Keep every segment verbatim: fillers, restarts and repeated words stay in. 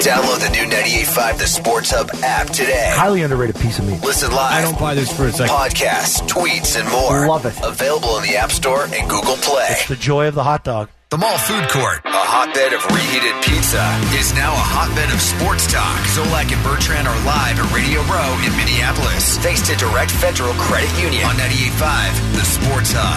Download the new ninety-eight point five The Sports Hub app today. Highly underrated piece of meat. Listen live. I don't buy this for a second. Podcasts, tweets, and more. Love it. Available in the App Store and Google Play. It's the joy of the hot dog. The Mall Food Court, a hotbed of reheated pizza, is now a hotbed of sports talk. Zolak and Bertrand are live at Radio Row in Minneapolis. Thanks to Direct Federal Credit Union on ninety-eight point five The Sports Hub.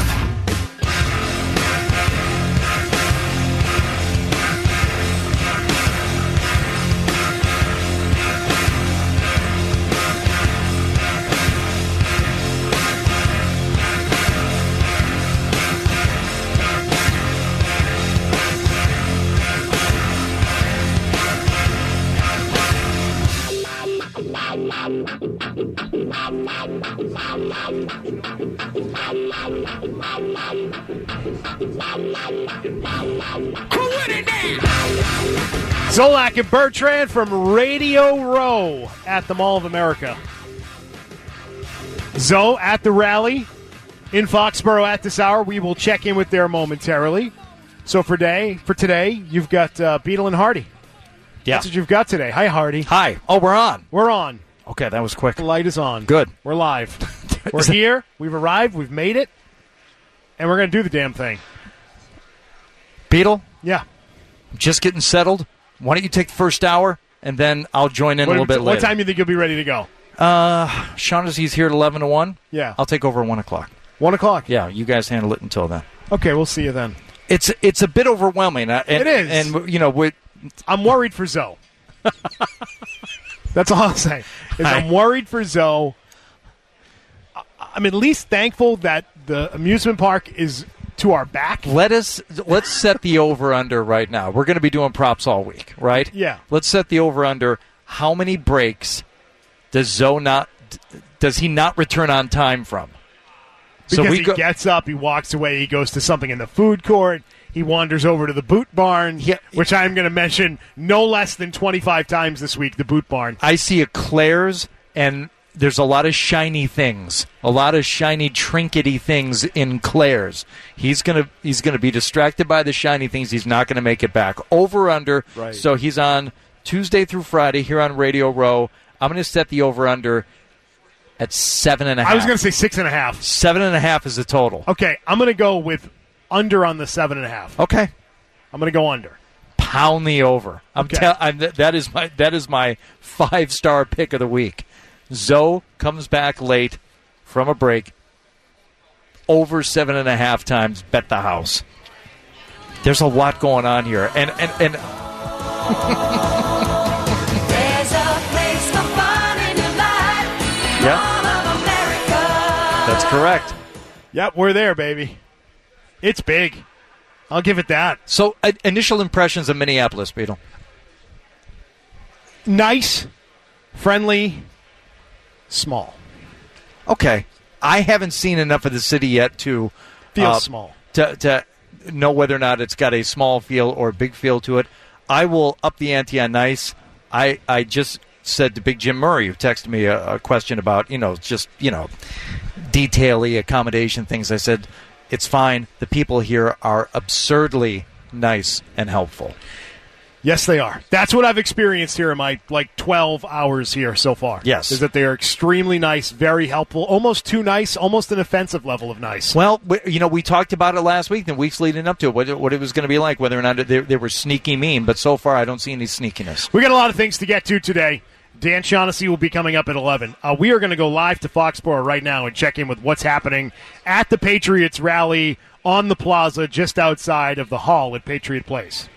Zolak and Bertrand from Radio Row at the Mall of America. Zoe at the rally in Foxborough at this hour. We will check in with there momentarily. So for day for today, you've got uh, Beetle and Hardy. Yeah. That's what you've got today. Hi, Hardy. Hi. Oh, we're on. We're on. Okay, that was quick. The light is on. Good. We're live. We're here. We've arrived. We've made it. And we're going to do the damn thing. Beetle? Yeah. Just getting settled. Why don't you take the first hour, and then I'll join in what, a little bit what later. What time do you think you'll be ready to go? Uh, Shaughnessy's here at eleven to one. Yeah. I'll take over at one o'clock. one o'clock? Yeah, you guys handle it until then. Okay, we'll see you then. It's it's a bit overwhelming. And, it is. And, you know, we I'm worried for Zoe. That's all I'll say. Is Hi. I'm worried for Zoe. I'm at least thankful that the amusement park is to our back. Let us let's set the over under right now. We're going to be doing props all week, right? Yeah. Let's set the over under. How many breaks does Zoe not does he not return on time from? Because so we he go, gets up, he walks away, he goes to something in the food court, he wanders over to the Boot Barn, Yeah. which I'm going to mention no less than twenty-five times this week, the Boot Barn. I see a Claire's, and there's a lot of shiny things, a lot of shiny trinkety things in Claire's. He's gonna he's gonna be distracted by the shiny things. He's not gonna make it back. Over under. Right. So he's on Tuesday through Friday here on Radio Row. I'm gonna set the over under at seven and a half. I was going to say six and a half. Seven and a half is the total. Okay, I'm going to go with under on the seven and a half. Okay. I'm going to go under. Pound the over. I'm, Okay. tell, I'm that is my that is my five star pick of the week. Zoe comes back late from a break. Over seven and a half times. Bet the house. There's a lot going on here, and and and. There's a place for fun in your life. Yeah. Mall of America. That's correct. Yep, we're there, baby. It's big. I'll give it that. So, uh, initial impressions of Minneapolis, Beetle. Nice, friendly, small. Okay, I haven't seen enough of the city yet to Feels uh, small. to to know whether or not it's got a small feel or a big feel to it. I will up the ante on nice. I I just said to Big Jim Murray, who texted me a, a question about you know just you know detail-y accommodation things. I said it's fine. The people here are absurdly nice and helpful. Yes, they are. That's what I've experienced here in my, like, twelve hours here so far. Yes. Is that they are extremely nice, very helpful, almost too nice, almost an offensive level of nice. Well, we, you know, we talked about it last week, the weeks leading up to it, what, it- what it was going to be like, whether or not they, they were sneaky mean. But so far, I don't see any sneakiness. We got a lot of things to get to today. Dan Shaughnessy will be coming up at eleven. Uh, we are going to go live to Foxborough right now and check in with what's happening at the Patriots rally on the plaza just outside of the hall at Patriot Place.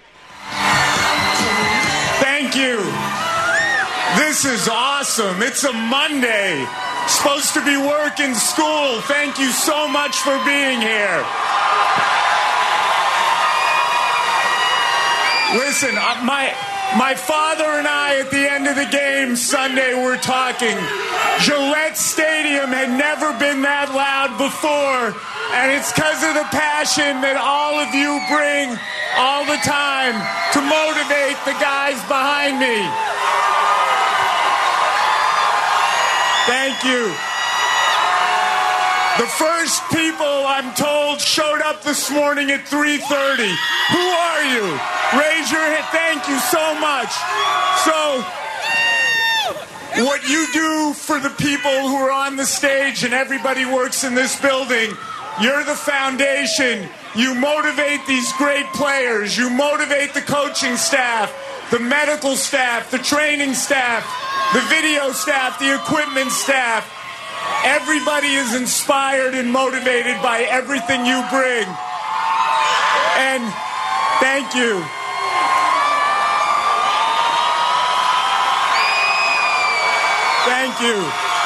Thank you. This is awesome. It's a Monday. Supposed to be work in school. Thank you so much for being here. Listen, uh, my my father and I at the end of the game Sunday were talking. Gillette Stadium had never been that loud before, and it's because of the passion that all of you bring all the time to motivate the guys behind me. Thank you. The first people, I'm told, showed up this morning at three thirty. Who are you? Raise your hand. Thank you so much. So, what you do for the people who are on the stage and everybody works in this building, you're the foundation. You motivate these great players. You motivate the coaching staff, the medical staff, the training staff, the video staff, the equipment staff. Everybody is inspired and motivated by everything you bring. And thank you. Thank you.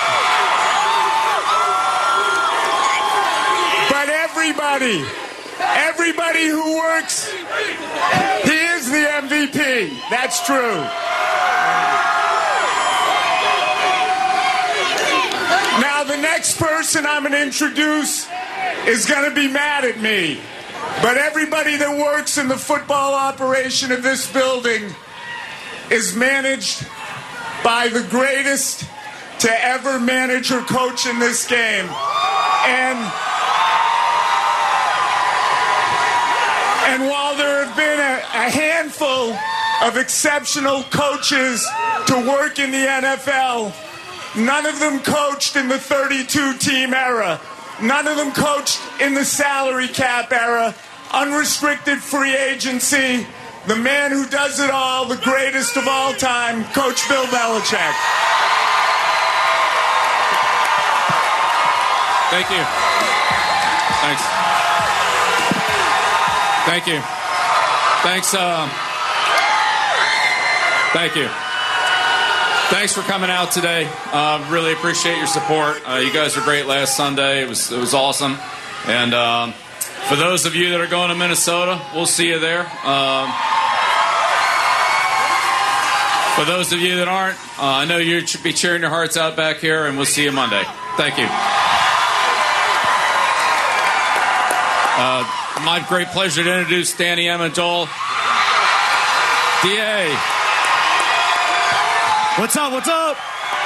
But everybody, everybody who works, he is the M V P. That's true. Now, the next person I'm going to introduce is going to be mad at me. But everybody that works in the football operation of this building is managed by the greatest to ever manage or coach in this game. And, and while there have been a, a handful of exceptional coaches to work in the N F L, none of them coached in the thirty-two team era. None of them coached in the salary cap era. Unrestricted free agency. The man who does it all, the greatest of all time, Coach Bill Belichick. Thank you. Thanks. Thank you. Thanks. Uh, thank you. Thanks for coming out today. Uh, really appreciate your support. Uh, you guys were great last Sunday. It was it was awesome. And um, for those of you that are going to Minnesota, we'll see you there. Um, for those of you that aren't, uh, I know you should be cheering your hearts out back here, and we'll see you Monday. Thank you. Uh, my great pleasure to introduce Danny Amendola. D A. What's up? What's up?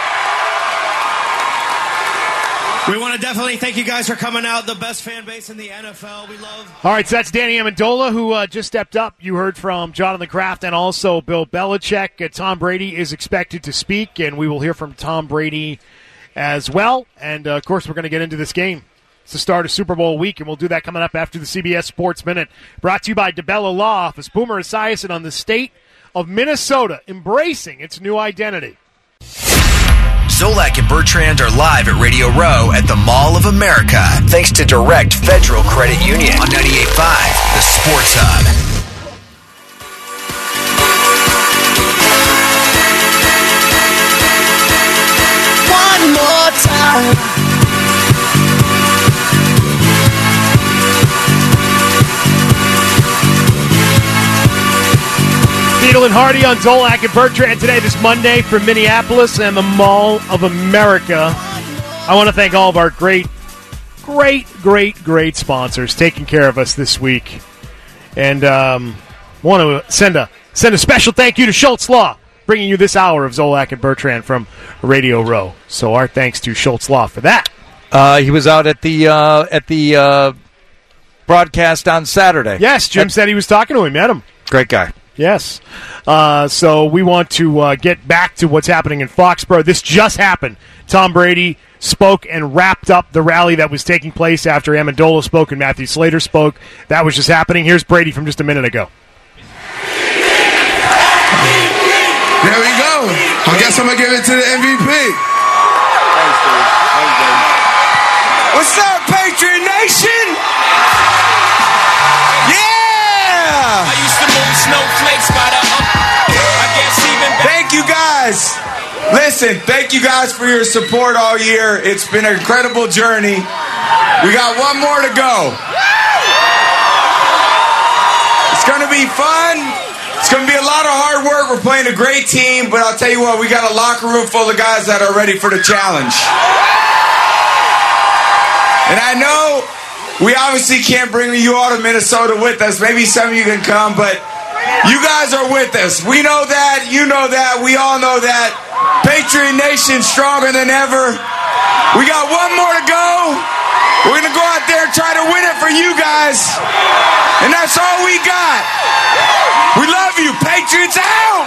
We want to definitely thank you guys for coming out. The best fan base in the N F L. We love. All right, so that's Danny Amendola, who uh, just stepped up. You heard from Jonathan Kraft and also Bill Belichick. Uh, Tom Brady is expected to speak, and we will hear from Tom Brady as well. And, uh, of course, we're going to get into this game. It's the start of Super Bowl week, and we'll do that coming up after the C B S Sports Minute. Brought to you by DeBella Law Office. Boomer Esiason on the state of Minnesota, embracing its new identity. Zolak and Bertrand are live at Radio Row at the Mall of America, thanks to Direct Federal Credit Union on ninety-eight point five, the Sports Hub. One more time. Beadle and Hardy on Zolak and Bertrand today, this Monday from Minneapolis and the Mall of America. I want to thank all of our great, great, great, great sponsors taking care of us this week. And um, want to send a send a special thank you to Schultz Law, bringing you this hour of Zolak and Bertrand from Radio Row. So our thanks to Schultz Law for that. Uh, he was out at the uh, at the uh, broadcast on Saturday. Yes, Jim at- said he was talking to him. Met him. Great guy. Yes. Uh, so we want to uh, get back to what's happening in Foxborough. This just happened. Tom Brady spoke and wrapped up the rally that was taking place after Amendola spoke and Matthew Slater spoke. That was just happening. Here's Brady from just a minute ago. There we go. I guess I'm going to give it to the M V P. Thanks, dude. Thanks, dude. What's up, Patriot Nation? Yeah! I used to move snowflakes by the up. I guess even back. Thank you, guys. Listen, thank you guys for your support all year. It's been an incredible journey. We got one more to go. It's going to be fun. It's going to be a lot of hard work. We're playing a great team, but I'll tell you what, we got a locker room full of guys that are ready for the challenge. And I know we obviously can't bring you all to Minnesota with us. Maybe some of you can come, but you guys are with us. We know that. You know that. We all know that. Patriot Nation stronger than ever. We got one more to go. We're going to go out there and try to win it for you guys. And that's all we got. We love you. Patriots out.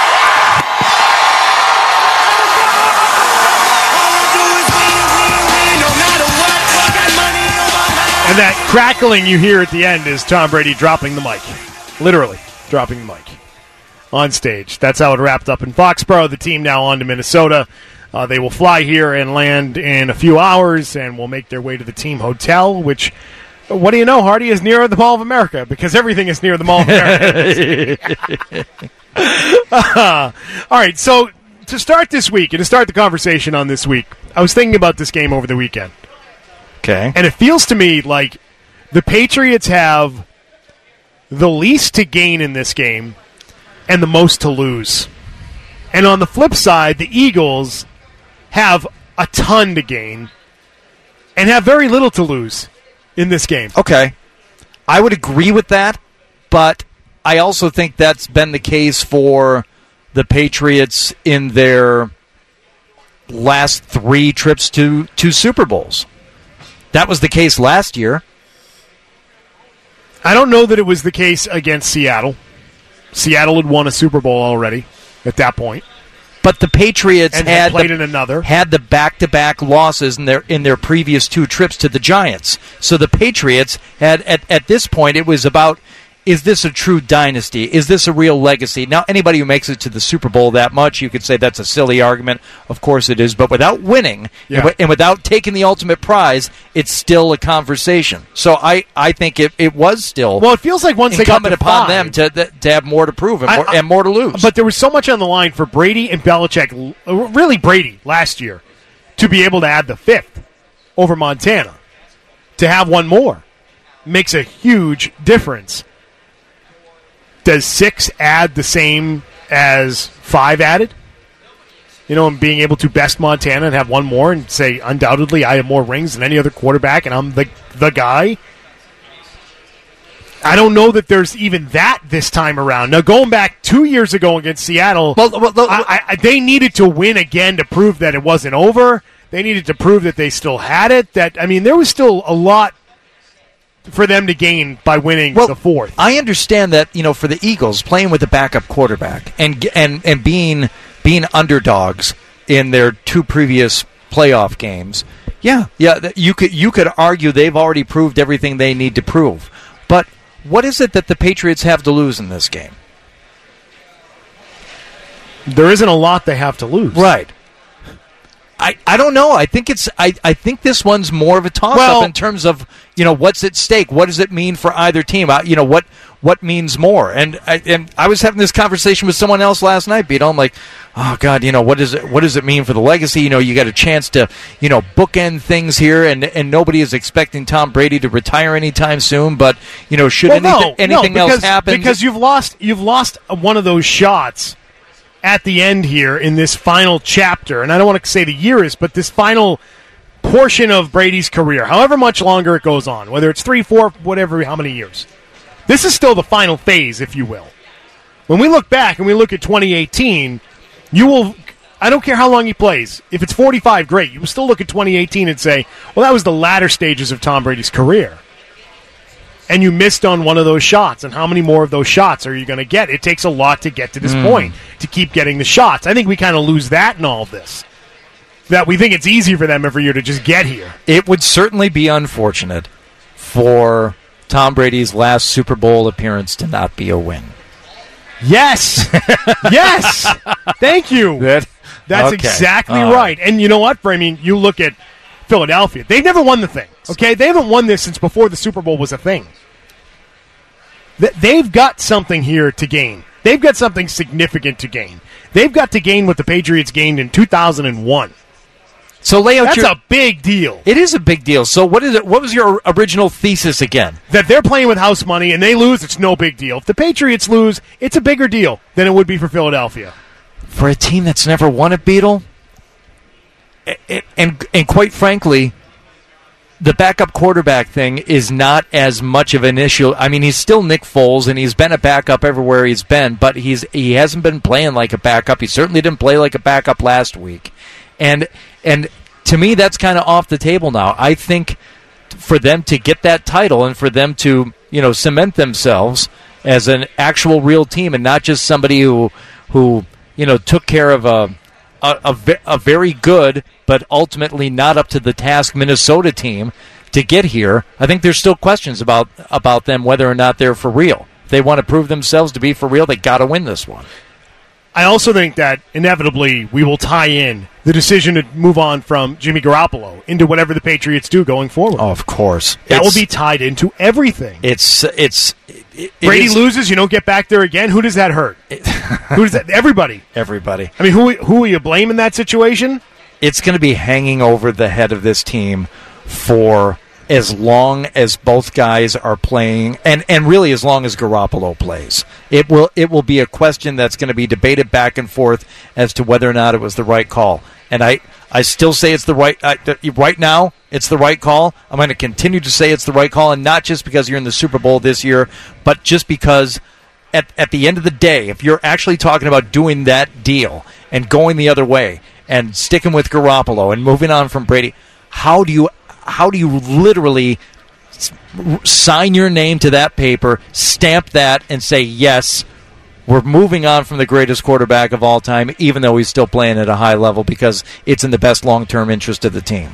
And that crackling you hear at the end is Tom Brady dropping the mic. Literally dropping the mic on stage. That's how it wrapped up in Foxborough. The team now on to Minnesota. Uh, they will fly here and land in a few hours and will make their way to the team hotel, which, what do you know, Hardy, is near the Mall of America, because everything is near the Mall of America. uh, all right, so to start this week and to start the conversation on this week, I was thinking about this game over the weekend. Okay. And it feels to me like the Patriots have the least to gain in this game and the most to lose. And on the flip side, the Eagles have a ton to gain and have very little to lose in this game. Okay. I would agree with that, but I also think that's been the case for the Patriots in their last three trips to, to Super Bowls. That was the case last year. I don't know that it was the case against Seattle. Seattle had won a Super Bowl already at that point. But the Patriots and had, had played the, in another. had the back-to-back losses in their in their previous two trips to the Giants. So the Patriots had, at, at this point, it was about, is this a true dynasty? Is this a real legacy? Now, anybody who makes it to the Super Bowl that much, you could say that's a silly argument. Of course it is. But without winning yeah. and, w- and without taking the ultimate prize, it's still a conversation. So I, I think it, it was still well, it feels like once they got to incumbent upon five, them to, to have more to prove and more, I, I, and more to lose. But there was so much on the line for Brady and Belichick, really Brady last year, to be able to add the fifth over Montana. To have one more makes a huge difference. Does six add the same as five added? You know, and being able to best Montana and have one more and say, undoubtedly, I have more rings than any other quarterback and I'm the the guy. I don't know that there's even that this time around. Now, going back two years ago against Seattle, well, well, well, I, I, they needed to win again to prove that it wasn't over. They needed to prove that they still had it. That I mean, there was still a lot for them to gain by winning well, the fourth. I understand that, you know, for the Eagles, playing with a backup quarterback and and and being being underdogs in their two previous playoff games, yeah, yeah, you could you could argue they've already proved everything they need to prove. But what is it that the Patriots have to lose in this game? There isn't a lot they have to lose. Right. I, I don't know. I think it's I, I think this one's more of a toss well, up in terms of, you know, what's at stake. What does it mean for either team? I, you know, what what means more? And I, and I was having this conversation with someone else last night, Beto. I'm like, oh God, you know, what does it what does it mean for the legacy? You know, you got a chance to, you know, bookend things here, and and nobody is expecting Tom Brady to retire anytime soon. But you know, should well, anything, no, anything no, because, else happen? Because you've lost you've lost one of those shots at the end here in this final chapter, and I don't want to say the year is, but this final portion of Brady's career, however much longer it goes on, whether it's three, four, whatever, how many years. This is still the final phase, if you will. When we look back and we look at twenty eighteen, you will, I don't care how long he plays, if it's forty-five, great. You will still look at twenty eighteen and say, well, that was the latter stages of Tom Brady's career. And you missed on one of those shots. And how many more of those shots are you going to get? It takes a lot to get to this Mm. point, to keep getting the shots. I think we kind of lose that in all of this. That we think it's easy for them every year to just get here. It would certainly be unfortunate for Tom Brady's last Super Bowl appearance to not be a win. Yes! Yes! Thank you. That, That's okay. exactly All right. And you know what? I mean, you look at Philadelphia. They've never won the thing. Okay? They haven't won this since before the Super Bowl was a thing. They've got something here to gain. They've got something significant to gain. They've got to gain what the Patriots gained in two thousand one. So lay out That's your, a big deal. It is a big deal. So what is it? What was your original thesis again? That they're playing with house money and they lose, it's no big deal. If the Patriots lose, it's a bigger deal than it would be for Philadelphia. For a team that's never won a Beetle, and, and and quite frankly, the backup quarterback thing is not as much of an issue. I mean, he's still Nick Foles, and he's been a backup everywhere he's been, but he's he hasn't been playing like a backup. He certainly didn't play like a backup last week. And and to me, that's kind of off the table now. I think for them to get that title and for them to, you know, cement themselves as an actual real team and not just somebody who, who you know, took care of a, a, a, ve- a very good but ultimately not up to the task Minnesota team to get here. I think there's still questions about, about them whether or not they're for real. If they want to prove themselves to be for real, they got to win this one. I also think that inevitably we will tie in the decision to move on from Jimmy Garoppolo into whatever the Patriots do going forward. Oh, of course. That It's- will be tied into everything. It's it's it, it Brady is- loses, you don't get back there again. Who does that hurt? Who does that? Everybody. Everybody. I mean, who who will you blame in that situation? It's going to be hanging over the head of this team for as long as both guys are playing, and, and really as long as Garoppolo plays. It will it will be a question that's going to be debated back and forth as to whether or not it was the right call. And I, I still say it's the right I, right now. It's the right call. I'm going to continue to say it's the right call, and not just because you're in the Super Bowl this year, but just because at at the end of the day, if you're actually talking about doing that deal and going the other way and sticking with Garoppolo and moving on from Brady, how do you how do you literally s- sign your name to that paper, stamp that, and say, yes, we're moving on from the greatest quarterback of all time, even though he's still playing at a high level because it's in the best long-term interest of the team?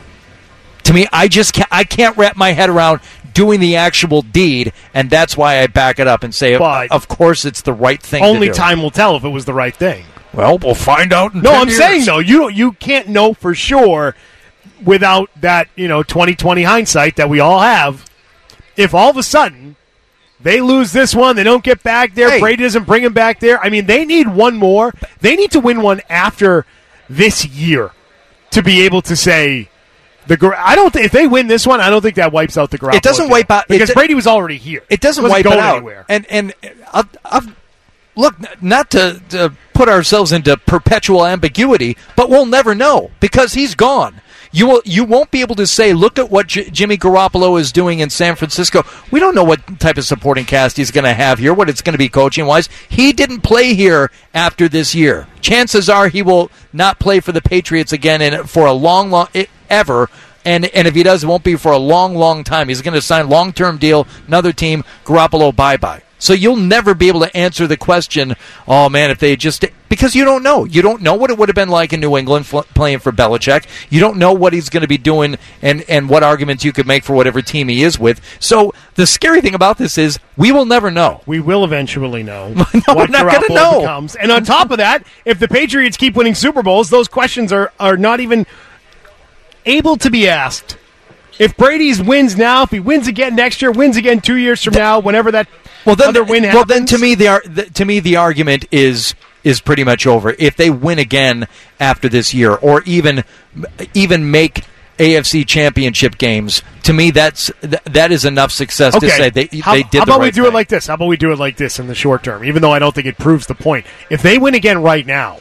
To me, I just can't, I can't wrap my head around doing the actual deed, and that's why I back it up and say, But of course, it's the right thing Only to do. time will tell if it was the right thing. Well, we'll find out in No, ten I'm years. saying, though, you you can't know for sure without that, you know, twenty twenty hindsight that we all have. If all of a sudden they lose this one, they don't get back there, Hey. Brady doesn't bring them back there. I mean, they need one more. They need to win one after this year to be able to say the. Gar- I don't. Th- if they win this one, I don't think that wipes out the Garoppolo. It doesn't deal. wipe out- because it- Brady was already here. It doesn't Wasn't wipe it going out. anywhere. And and I've, I've, look, not to, to put ourselves into perpetual ambiguity, but we'll never know because he's gone. You will. You won't be able to say, look at what J- Jimmy Garoppolo is doing in San Francisco. We don't know what type of supporting cast he's going to have here, what it's going to be coaching-wise. He didn't play here after this year. Chances are he will not play for the Patriots again in, for a long, long, it, ever. And and if he does, it won't be for a long, long time. He's going to sign long-term deal, another team, Garoppolo, bye-bye. So you'll never be able to answer the question, oh, man, if they just... Because you don't know. You don't know what it would have been like in New England fl- playing for Belichick. You don't know what he's going to be doing and, and what arguments you could make for whatever team he is with. So the scary thing about this is we will never know. We will eventually know no, what we're not going to Garoppolo know. becomes. And on top of that, if the Patriots keep winning Super Bowls, those questions are, are not even able to be asked. If Brady's wins now, if he wins again next year, wins again two years from now, whenever that Well, then, other win well, happens. then to me, the, ar- the to me the argument is is pretty much over. If they win again after this year, or even even make A F C Championship games, to me that's th- that is enough success okay. to say they how, they did how the about right we do thing. it like this? How about we do it like this in the short term? Even though I don't think it proves the point. If they win again right now,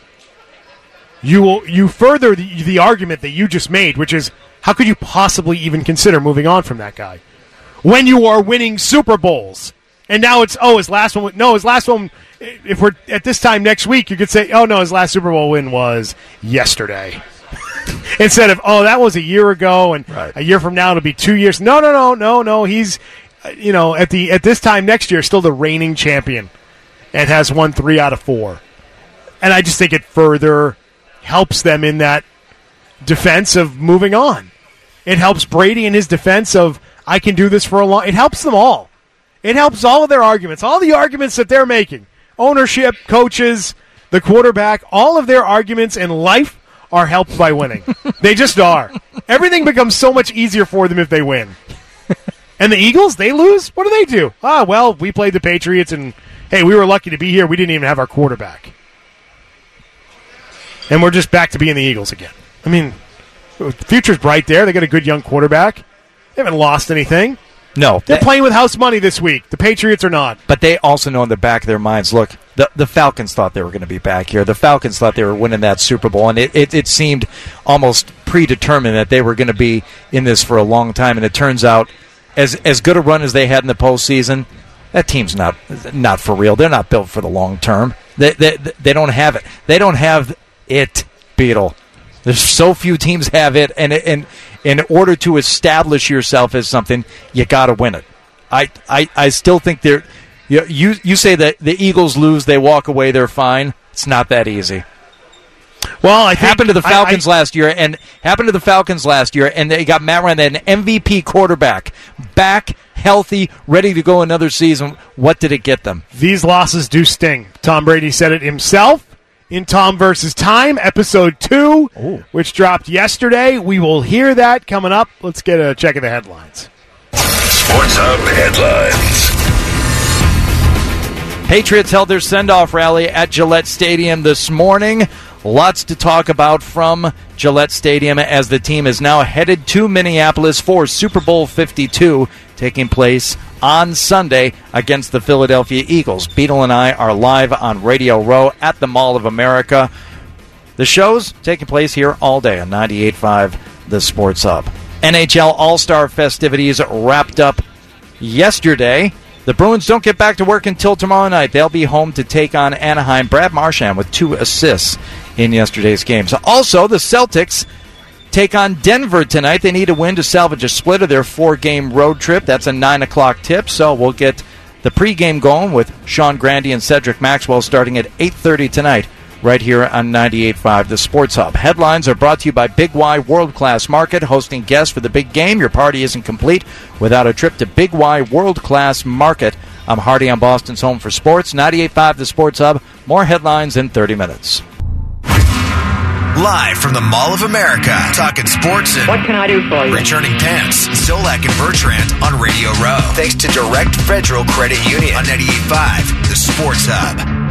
you will you further the, the argument that you just made, which is how could you possibly even consider moving on from that guy when you are winning Super Bowls? And now it's, oh, his last one. No, his last one, if we're at this time next week, you could say, oh, no, his last Super Bowl win was yesterday. Instead of, oh, that was a year ago, and Right. a year from now it'll be two years. No, no, no, no, no. He's, uh, you know, at the at this time next year, still the reigning champion and has won three out of four. And I just think it further helps them in that defense of moving on. It helps Brady in his defense of, I can do this for a long... It helps them all. It helps all of their arguments, all the arguments that they're making. Ownership, coaches, the quarterback, all of their arguments in life are helped by winning. They just are. Everything becomes so much easier for them if they win. And the Eagles, they lose? What do they do? Ah, well, we played the Patriots, and, hey, we were lucky to be here. We didn't even have our quarterback. And we're just back to being the Eagles again. I mean, the future's bright there. They got a good young quarterback. They haven't lost anything. No, They're that- playing with house money this week. The Patriots are not. But they also know in the back of their minds, look, the the Falcons thought they were going to be back here. The Falcons thought they were winning that Super Bowl, and it, it, it seemed almost predetermined that they were going to be in this for a long time. And it turns out, as as good a run as they had in the postseason, that team's not not for real. They're not built for the long term. They, they, they don't have it. They don't have it, Beetle. There's so few teams have it, and and in order to establish yourself as something, you got to win it. I, I, I still think they're you, you you say that the Eagles lose, they walk away, they're fine. It's not that easy. Well, I think, happened to the Falcons I, I, last year, and happened to the Falcons last year, and they got Matt Ryan, an M V P quarterback, back, healthy, ready to go another season. What did it get them? These losses do sting. Tom Brady said it himself in Tom versus Time, episode two, Ooh. which dropped yesterday. We will hear that coming up. Let's get a check of the headlines. Sports Hub headlines. Patriots held their send-off rally at Gillette Stadium this morning. Lots to talk about from Gillette Stadium as the team is now headed to Minneapolis for Super Bowl fifty-two, taking place on Sunday against the Philadelphia Eagles. Beadle and I are live on Radio Row at the Mall of America. The show's taking place here all day on ninety-eight point five The Sports Hub. N H L All-Star festivities wrapped up yesterday. The Bruins don't get back to work until tomorrow night. They'll be home to take on Anaheim. Brad Marchand with two assists in yesterday's games. Also, the Celtics take on Denver tonight. They need a win to salvage a split of their four-game road trip. That's a nine o'clock tip, so we'll get the pregame going with Sean Grandy and Cedric Maxwell starting at eight thirty tonight right here on ninety-eight point five The Sports Hub. Headlines are brought to you by Big Y World Class Market, hosting guests for the big game. Your party isn't complete without a trip to Big Y World Class Market. I'm Hardy on Boston's Home for Sports. ninety-eight point five The Sports Hub. More headlines in thirty minutes. Live from the Mall of America, talking sports and what can I do for you? Returning pants, Zolak and Bertrand on Radio Row. Thanks to Direct Federal Credit Union on ninety-eight point five The Sports Hub.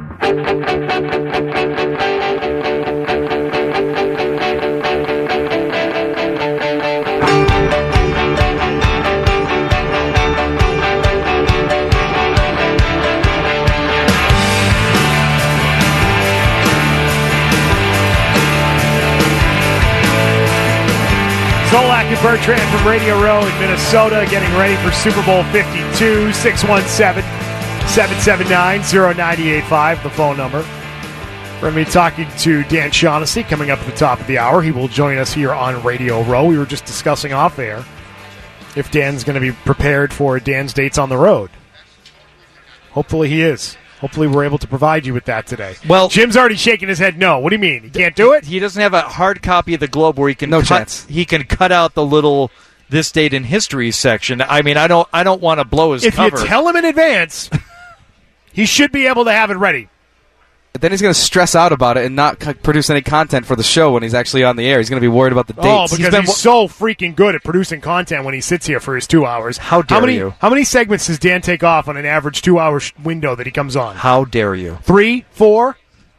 Zolak and Bertrand from Radio Row in Minnesota getting ready for Super Bowl fifty-two. six one seven, seven seven nine, zero nine eight five, the phone number. We're going to be talking to Dan Shaughnessy coming up at the top of the hour. He will join us here on Radio Row. We were just discussing off air if Dan's going to be prepared for Dan's dates on the road. Hopefully he is. Hopefully we're able to provide you with that today. Well, Jim's already shaking his head no. What do you mean? He can't do it? He doesn't have a hard copy of the Globe where he can no cut, chance. He can cut out the little this date in history section. I mean, I don't I don't want to blow his if cover. If you tell him in advance, he should be able to have it ready. But then he's going to stress out about it and not c- produce any content for the show when he's actually on the air. He's going to be worried about the dates. Oh, because he's, been he's so freaking good at producing content when he sits here for his two hours. How dare how many, you? How many segments does Dan take off on an average two-hour sh- window that he comes on? How dare you? Three? Four?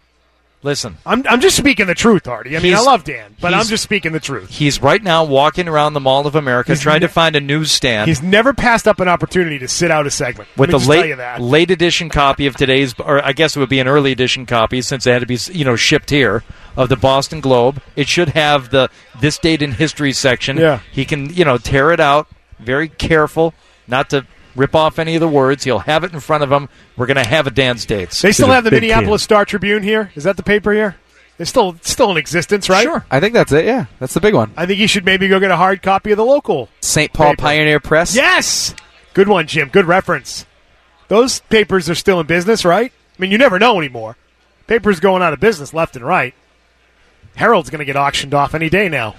Listen. I'm I'm just speaking the truth, Hardy. I mean, I love Dan, but I'm he's- just speaking the truth. He's right now walking around the Mall of America He's trying ne- to find a newsstand. He's never passed up an opportunity to sit out a segment. with Let the me just tell you late that. late edition copy of today's, or I guess it would be an early edition copy since it had to be you know shipped here of the Boston Globe. It should have the this date in history section. Yeah. He can you know tear it out, very careful not to rip off any of the words. He'll have it in front of him. We're going to have a Dan's dates. They still He's a have the big Minneapolis Star Tribune here. Is that the paper here? It's still still in existence, right? Sure. I think that's it, yeah. That's the big one. I think you should maybe go get a hard copy of the local Saint Paul paper. Pioneer Press. Yes! Good one, Jim. Good reference. Those papers are still in business, right? I mean, you never know anymore. Papers going out of business left and right. Herald's going to get auctioned off any day now.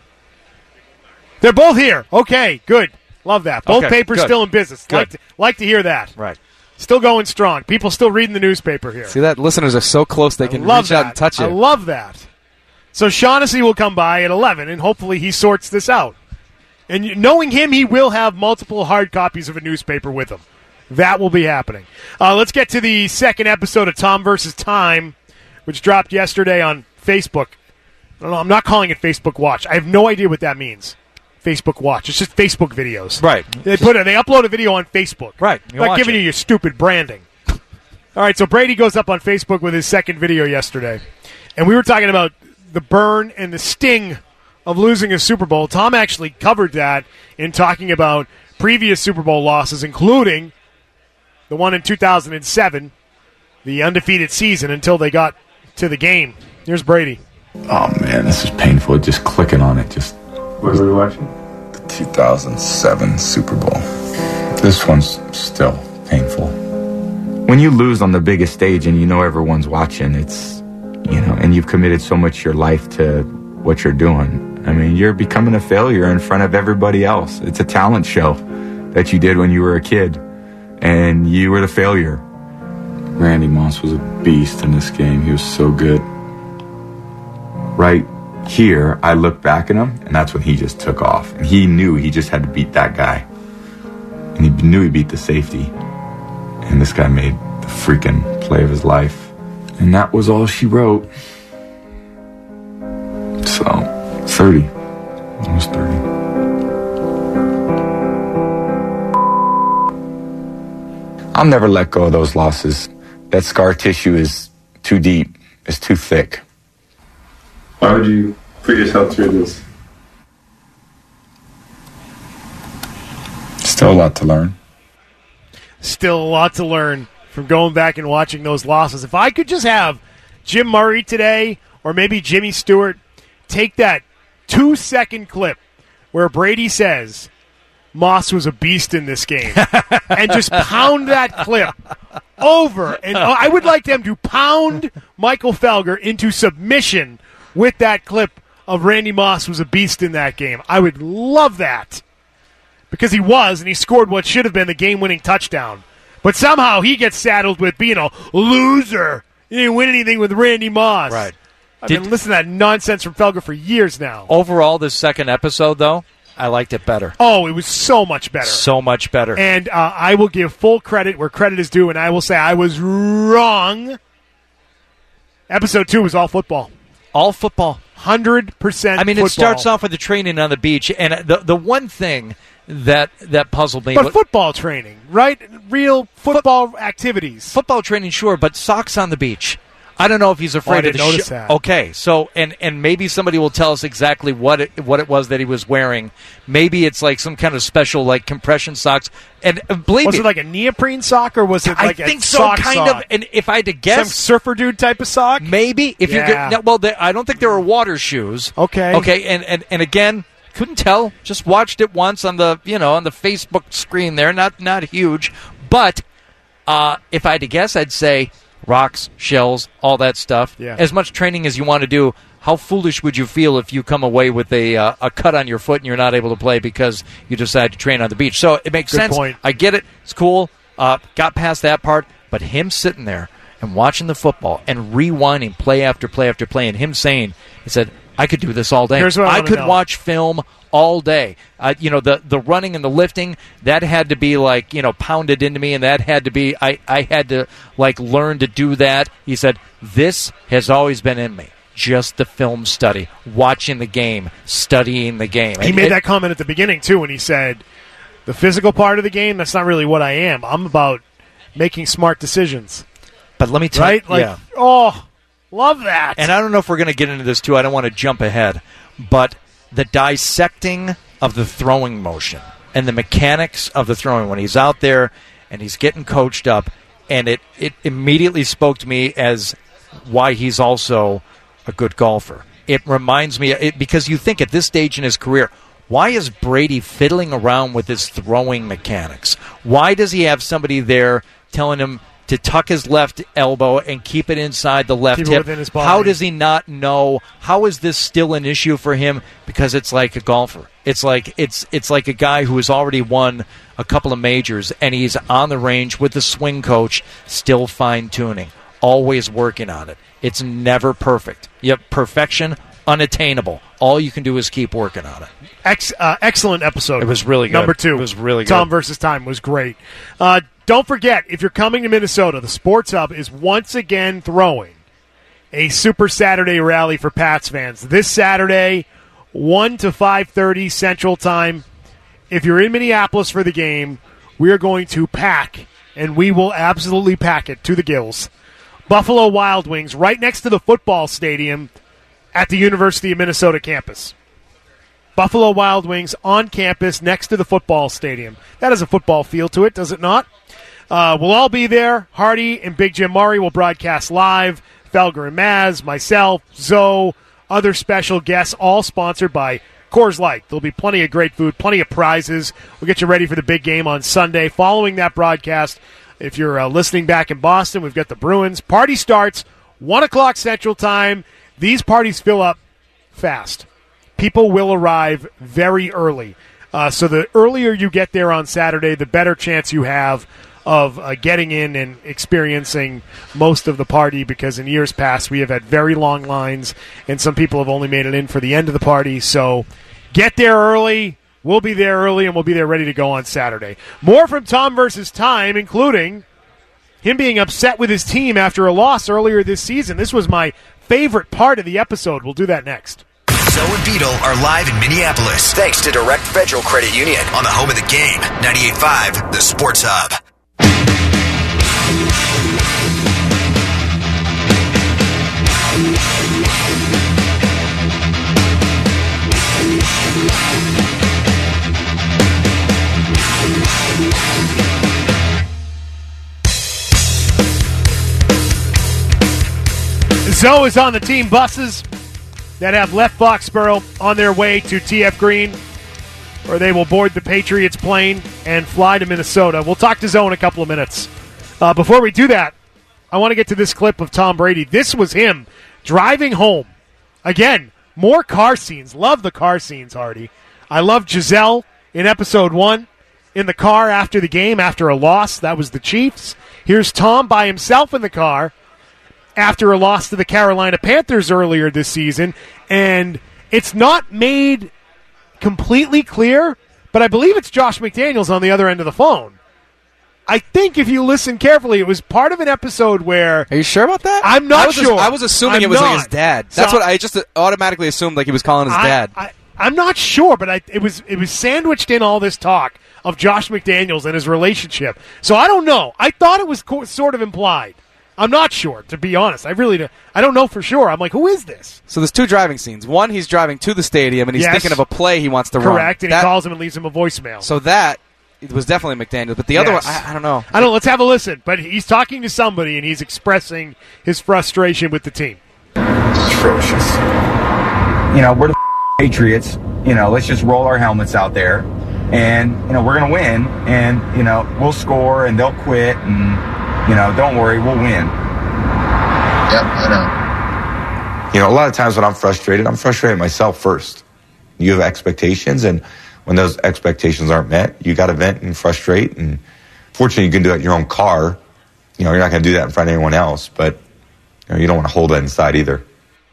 They're both here. Okay, good. Love that. Both Okay, papers good. still in business. Good. Like to, like to hear that. Right. Still going strong. People still reading the newspaper here. See that? Listeners are so close they I can love reach that. out and touch you. I love that. So Shaughnessy will come by at eleven, and hopefully he sorts this out. And you- knowing him, he will have multiple hard copies of a newspaper with him. That will be happening. Uh, let's get to the second episode of Tom versus Time, which dropped yesterday on Facebook. I don't know, I'm not calling it Facebook Watch. I have no idea what that means. Facebook Watch. It's just Facebook videos. Right. They put a, they upload a video on Facebook. Right. You Not watch giving it. you your stupid branding. All right, so Brady goes up on Facebook with his second video yesterday. And we were talking about the burn and the sting of losing a Super Bowl. Tom actually covered that in talking about previous Super Bowl losses, including the one in two thousand seven, the undefeated season until they got to the game. Here's Brady. Oh man, this is painful. Just clicking on it. Just. What were you watching? The two thousand seven Super Bowl. This one's still painful. When you lose on the biggest stage and you know everyone's watching, it's, you know, and you've committed so much of your life to what you're doing. I mean, you're becoming a failure in front of everybody else. It's a talent show that you did when you were a kid, and you were the failure. Randy Moss was a beast in this game. He was so good. Right here, I look back at him, and that's when he just took off. And he knew he just had to beat that guy. And he knew he beat the safety. And this guy made the freaking play of his life. And that was all she wrote. So, thirty. Almost thirty. I'll never let go of those losses. That scar tissue is too deep. It's too thick. Why would you put yourself through this? Still a lot to learn. Still a lot to learn from going back and watching those losses. If I could just have Jim Murray today, or maybe Jimmy Stewart, take that two-second clip where Brady says Moss was a beast in this game and just pound that clip over. And I would like them to pound Michael Felger into submission with that clip of Randy Moss was a beast in that game. I would love that. Because he was, and he scored what should have been the game-winning touchdown. But somehow he gets saddled with being a loser. He didn't win anything with Randy Moss. Right. I've Did, been listening to that nonsense from Felger for years now. Overall, this second episode, though, I liked it better. Oh, it was so much better. So much better. And uh, I will give full credit where credit is due, and I will say I was wrong. Episode two was all football. All football. one hundred percent I mean, football. it starts off with the training on the beach, and the the one thing that that puzzled me. But football training, right? Real football Foot, activities. Football training, sure, but socks on the beach. I don't know if he's afraid oh, I didn't of the notice sh- that. Okay, so and and maybe somebody will tell us exactly what it, what it was that he was wearing. Maybe it's like some kind of special like compression socks. And uh, believe was me, it like a neoprene sock or was it like I think a so, sock kind sock? of. And if I had to guess, some surfer dude type of sock. Maybe if yeah. you're good, no, well, they, I don't think there were water shoes. Okay, okay, and and and again. Couldn't tell. Just watched it once on the you know on the Facebook screen there. Not not huge, but uh, if I had to guess, I'd say rocks, shells, all that stuff. Yeah. As much training as you want to do. How foolish would you feel if you come away with a uh, a cut on your foot and you're not able to play because you decide to train on the beach? So it makes Good sense. Point. I get it. It's cool. Uh, got past that part, but him sitting there and watching the football and rewinding play after play after play, and him saying, he said, I could do this all day. Here's what I, I could know. watch film all day. Uh, you know, the the running and the lifting, that had to be like, you know, pounded into me, and that had to be, I, I had to like learn to do that. He said, this has always been in me. Just the film study, watching the game, studying the game. He and, made it, that comment at the beginning, too, when he said, the physical part of the game, that's not really what I am. I'm about making smart decisions. But let me tell right? you, like, yeah. oh, love that. And I don't know if we're going to get into this, too. I don't want to jump ahead. But the dissecting of the throwing motion and the mechanics of the throwing when he's out there and he's getting coached up, and it, it immediately spoke to me as why he's also a good golfer. It reminds me, it, because you think at this stage in his career, why is Brady fiddling around with his throwing mechanics? Why does he have somebody there telling him to tuck his left elbow and keep it inside the left keep hip? It within his body. How does he not know? How is this still an issue for him? Because it's like a golfer. It's like it's it's like a guy who has already won a couple of majors, and he's on the range with the swing coach, still fine-tuning, always working on it. It's never perfect. Yep, perfection, unattainable. All you can do is keep working on it. Ex- uh, excellent episode. It was really good. Number two. It was really good. Tom versus Time was great. Uh, don't forget, if you're coming to Minnesota, the Sports Hub is once again throwing a Super Saturday rally for Pats fans. This Saturday, one to five thirty Central Time. If you're in Minneapolis for the game, we are going to pack, and we will absolutely pack it to the gills. Buffalo Wild Wings, right next to the football stadium at the University of Minnesota campus. Buffalo Wild Wings on campus next to the football stadium. That has a football feel to it, does it not? Uh, we'll all be there. Hardy and Big Jim Murray will broadcast live. Felger and Maz, myself, Zoe, other special guests, all sponsored by Coors Light. There'll be plenty of great food, plenty of prizes. We'll get you ready for the big game on Sunday. Following that broadcast, if you're uh, listening back in Boston, we've got the Bruins. Party starts one o'clock Central Time. These parties fill up fast. People will arrive very early. Uh, so the earlier you get there on Saturday, the better chance you have of uh, getting in and experiencing most of the party, because in years past we have had very long lines and some people have only made it in for the end of the party. So get there early. We'll be there early and we'll be there ready to go on Saturday. More from Tom versus Time, including him being upset with his team after a loss earlier this season. This was my favorite part of the episode. We'll do that next. Zoe and Beetle are live in Minneapolis thanks to Direct Federal Credit Union on the home of the game, ninety-eight point five, the Sports Hub. Zoe is on the team buses that have left Foxborough on their way to T F Green, where they will board the Patriots plane and fly to Minnesota. We'll talk to Zoe in a couple of minutes. Uh, before we do that, I want to get to this clip of Tom Brady. This was him driving home. Again, more car scenes. Love the car scenes, Hardy. I love Giselle in episode one in the car after the game, after a loss. That was the Chiefs. Here's Tom by himself in the car after a loss to the Carolina Panthers earlier this season, and it's not made completely clear, but I believe it's Josh McDaniels on the other end of the phone. I think if you listen carefully, it was part of an episode where... Are you sure about that? I'm not I was, sure. I was assuming I'm it was not. like his dad. That's So, what I just automatically assumed, like he was calling his I, dad. I, I'm not sure, but I, it was it was sandwiched in all this talk of Josh McDaniels and his relationship. So I don't know. I thought it was co- sort of implied. I'm not sure, to be honest. I really don't, I don't know for sure. I'm like, who is this? So there's two driving scenes. One, he's driving to the stadium, and he's Yes. thinking of a play he wants to run. Correct, and That- he calls him and leaves him a voicemail. So that it was definitely McDaniel. But the other one, Yes. I, I don't know. I don't know. Let's have a listen. But he's talking to somebody, and he's expressing his frustration with the team. Atrocious. You know, we're the Patriots. You know, let's just roll our helmets out there, and you know we're gonna win, and you know we'll score, and they'll quit, and you know don't worry, we'll win. Yep, I know. You know, a lot of times when I'm frustrated, I'm frustrated myself first. You have expectations, and when those expectations aren't met, you got to vent and frustrate. And fortunately, you can do it in your own car. You know, you're not going to do that in front of anyone else, but you know, you don't want to hold that inside either.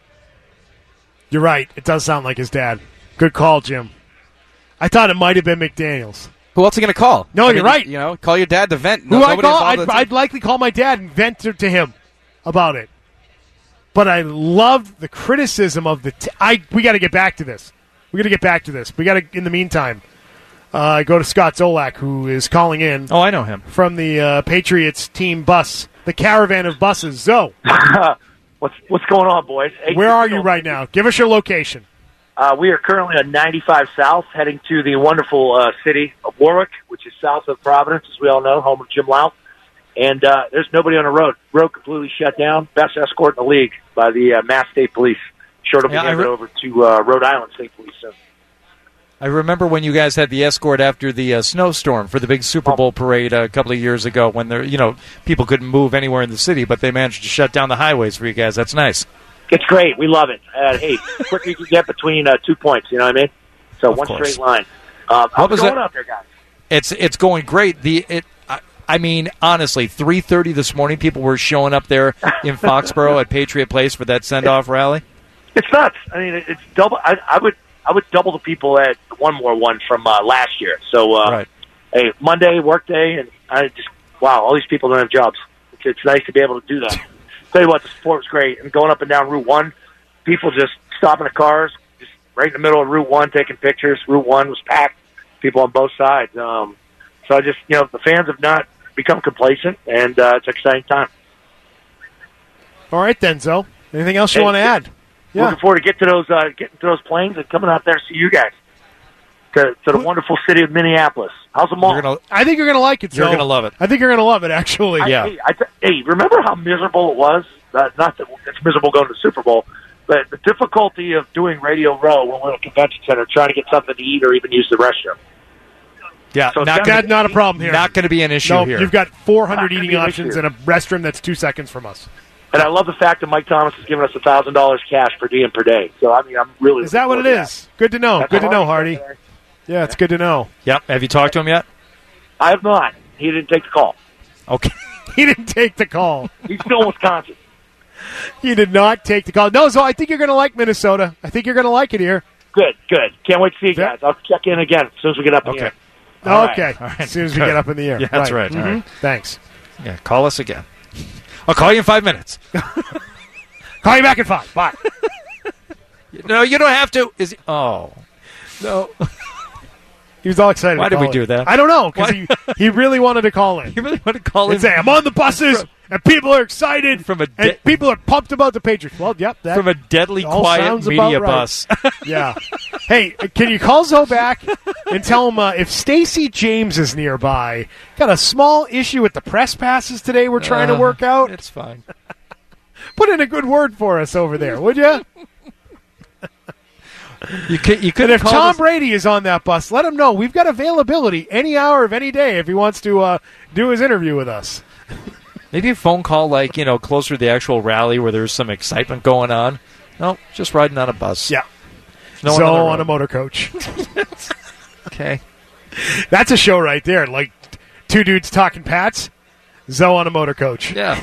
You're right. It does sound like his dad. Good call, Jim. I thought it might have been McDaniels. Who else are you going to call? No, I you're mean, right. You know, call your dad to vent. Who No, I nobody call? involved I'd, in the I'd team. likely call my dad and vent to, to him about it. But I loved the criticism of the. T- I we got to get back to this. We got to get back to this. We got to. In the meantime, uh, go to Scott Zolak, who is calling in. Oh, I know him from the uh, Patriots team bus, the caravan of buses. Zoe, what's what's going on, boys? Hey, where are you right now? Give us your location. Uh, we are currently on ninety-five South, heading to the wonderful uh, city of Warwick, which is south of Providence, as we all know, home of Jim Louth. And uh, there's nobody on the road. Road completely shut down. Best escort in the league by the uh, Mass State Police. Sure to be Yeah, I handed re- over to uh, Rhode Island State Police soon. I remember when you guys had the escort after the uh, snowstorm for the big Super Bowl parade a couple of years ago, when there, you know, people couldn't move anywhere in the city, but they managed to shut down the highways for you guys. That's nice. It's great. We love it. Uh, hey, the quicker you can get between uh, two points, you know what I mean? So Of one course. straight line. Um, how's was it going it? out there, guys? It's it's going great. The it. I, I mean, honestly, three thirty this morning, people were showing up there in Foxborough at Patriot Place for that send-off rally. It's nuts. I mean, it- it's double. I, I would, I would double the people at one more one from uh, last year. So, uh, Right. hey, Monday work day, and I just wow, all these people don't have jobs. It's, it's nice to be able to do that. Tell you what, the support was great, and going up and down Route One, people just stopping the cars, just right in the middle of Route One, taking pictures. Route One was packed, people on both sides. Um, so I just, you know, the fans have not become complacent, and uh, it's an exciting time. All right, then, Zoe. Anything else you Hey, want to add? Yeah. Looking forward to get to those, uh, getting to those planes and coming out there to see you guys. To, to the wonderful city of Minneapolis. How's the mall? You're gonna, I think you're going to like it, you're Zoe. gonna love it. I think you're going to love it, actually. I, Yeah. Hey, I t- hey, remember how miserable it was? Uh, not that it's miserable going to the Super Bowl, but the difficulty of doing Radio Row when we're at a convention center, trying to get something to eat or even use the restroom. Yeah, So not, it's gonna, That's not a problem here. not going to be an issue No, here. you've got four hundred Not gonna eating be an options issue. and a restroom that's two seconds from us. And I love the fact that Mike Thomas has given us one thousand dollars cash per diem per day. So, I mean, I'm really... Is that what it looking forward is? Good to know. That's Good to how know, Hardy Hardy. said Yeah, it's good to know. Yep. Have you talked to him yet? I have not. He didn't take the call. Okay. He didn't take the call. He's still in Wisconsin. He did not take the call. No, so I think you're going to like Minnesota. I think you're going to like it here. Good, good. Can't wait to see you guys. I'll check in again as soon as we get up in Okay. the air. All okay. right. All right. As soon as we Good. get up in the air. Yeah, that's right. All Mhm. right. Thanks. Yeah, call us again. I'll call you in five minutes. Call you back in five. Bye. No, you don't have to. Is he, oh no? He was all excited. Why to did we call do in. that? I don't know, because Why- he, he really wanted to call in. You really want to call And in say, I'm on the buses, and people are excited, From a and de- people are pumped about the Patriots. Well, yep. That from a deadly all quiet sounds media about right. bus? Yeah. Hey, can you call Zoe back and tell him uh, if Stacey James is nearby? Got a small issue with the press passes today we're trying to Uh, work out. It's fine. Put in a good word for us over there, would you? You could. You could And if have Tom called us- Brady is on that bus, let him know. We've got availability any hour of any day if he wants to uh, do his interview with us. Maybe a phone call, like you know, closer to the actual rally where there's some excitement going on. No, just riding on a bus. Yeah. No one so on the on, road. a motor coach. Okay. That's a show right there. Like two dudes talking Pats. Zoe on a motor coach. Yeah.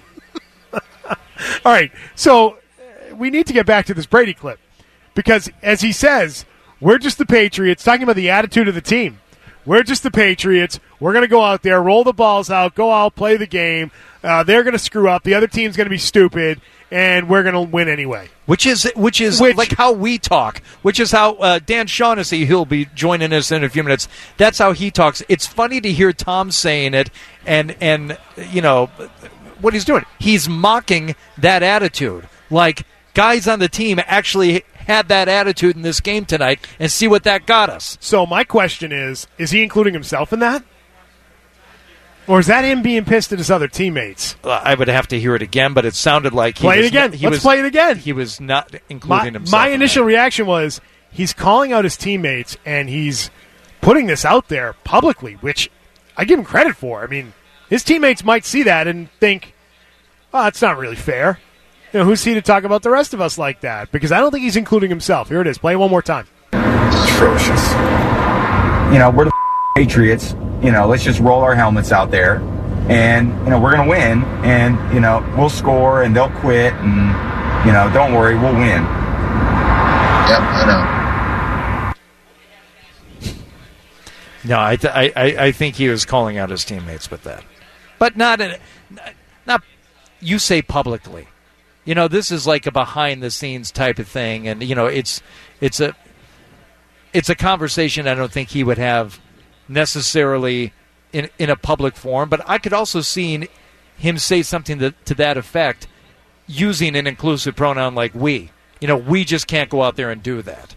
All right. So uh, we need to get back to this Brady clip because, as he says, we're just the Patriots, talking about the attitude of the team. We're just the Patriots. We're going to go out there, roll the balls out, go out, play the game. Uh, they're going to screw up. The other team's going to be stupid, and we're going to win anyway. Which is which is Which- like how we talk. Which is how uh, Dan Shaughnessy, who'll be joining us in a few minutes. That's how he talks. It's funny to hear Tom saying it, and and you know what he's doing. He's mocking that attitude. Like guys on the team actually had that attitude in this game tonight, and see what that got us. So my question is, is he including himself in that? Or is that him being pissed at his other teammates? Uh, I would have to hear it again, but it sounded like he Play it was again. Not, he Let's was, play it again. He was not My, including himself. my in initial that. reaction was he's calling out his teammates and he's putting this out there publicly, which I give him credit for. I mean, his teammates might see that and think, oh, that's not really fair. You know, who's he to talk about the rest of us like that? Because I don't think he's including himself. Here it is. Play it one more time. Atrocious. You know, we're the Patriots. You know, let's just roll our helmets out there. And, you know, we're going to win. And, you know, we'll score and they'll quit. And, you know, don't worry, we'll win. Yep, I know. No, I, th- I, I I think he was calling out his teammates with that, but not in, not you say publicly. You know, this is like a behind the scenes type of thing, and you know, it's it's a it's a conversation I don't think he would have necessarily in in a public forum. But I could also see him say something that, to that effect, using an inclusive pronoun like we. You know, we just can't go out there and do that.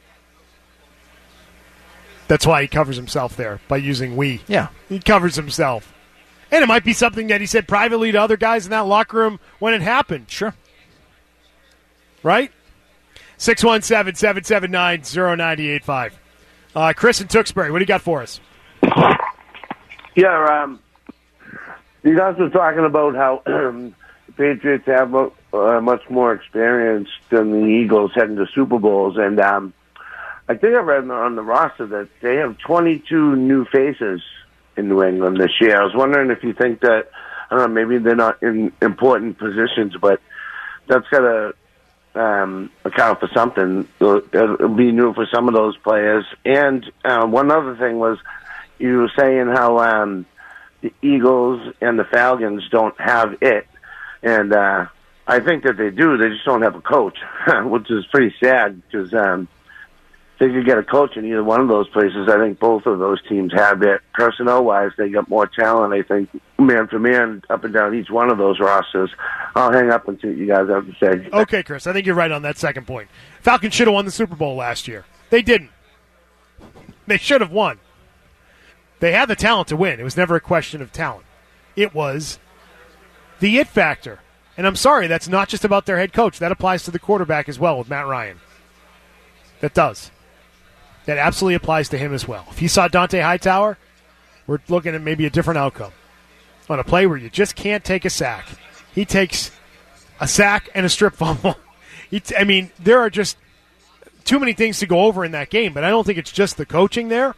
That's why he covers himself there, by using we. Yeah. He covers himself. And it might be something that he said privately to other guys in that locker room when it happened. Sure. Right? six one seven, seven seven nine, zero nine eight five. Uh, Chris in Tewksbury, what do you got for us? Yeah, um, you guys were talking about how um, the Patriots have uh, much more experience than the Eagles heading to Super Bowls, and um, I think I read on the roster that they have twenty-two new faces in New England this year. I was wondering if you think that, I don't know, maybe they're not in important positions, but that's got to um, account for something. It'll, it'll be new for some of those players. And uh, one other thing was, you were saying how um, the Eagles and the Falcons don't have it. And uh, I think that they do. They just don't have a coach, which is pretty sad because um, if they could get a coach in either one of those places, I think both of those teams have it. Personnel-wise, they got more talent, I think, man for man, up and down each one of those rosters. I'll hang up and see what you guys have to say. Okay, Chris, I think you're right on that second point. Falcons should have won the Super Bowl last year. They didn't. They should have won. They had the talent to win. It was never a question of talent. It was the it factor. And I'm sorry, that's not just about their head coach. That applies to the quarterback as well with Matt Ryan. That does. That absolutely applies to him as well. If he saw Dante Hightower, we're looking at maybe a different outcome. On a play where you just can't take a sack. He takes a sack and a strip fumble. He t- I mean, there are just too many things to go over in that game, but I don't think it's just the coaching there.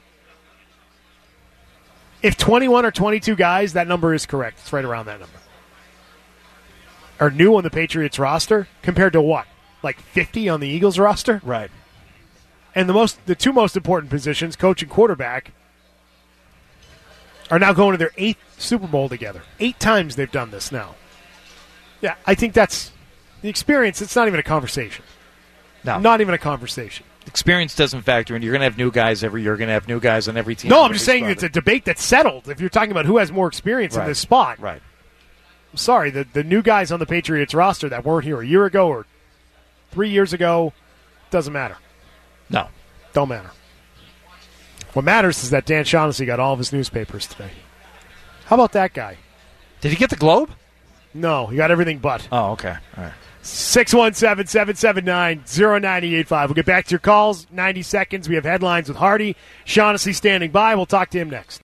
If twenty-one or twenty-two guys, that number is correct. It's right around that number. Are new on the Patriots roster compared to what? Like fifty on the Eagles roster? Right. And the most, the two most important positions, coach and quarterback, are now going to their eighth Super Bowl together. Eight times they've done this now. Yeah, I think that's the experience. It's not even a conversation. No. Not even a conversation. Experience doesn't factor in. You're going to have new guys every year. You're going to have new guys on every team. No, I'm just saying it's a debate that's settled. If you're talking about who has more experience right. in this spot. Right. I'm sorry, the, the new guys on the Patriots roster that weren't here a year ago or three years ago, doesn't matter. No. Don't matter. What matters is that Dan Shaughnessy got all of his newspapers today. How about that guy? Did he get the Globe? No, he got everything but. Oh, okay. All right. six one seven, seven seven nine, zero nine eight five. We'll get back to your calls. ninety seconds. We have headlines with Hardy. Shaughnessy standing by. We'll talk to him next.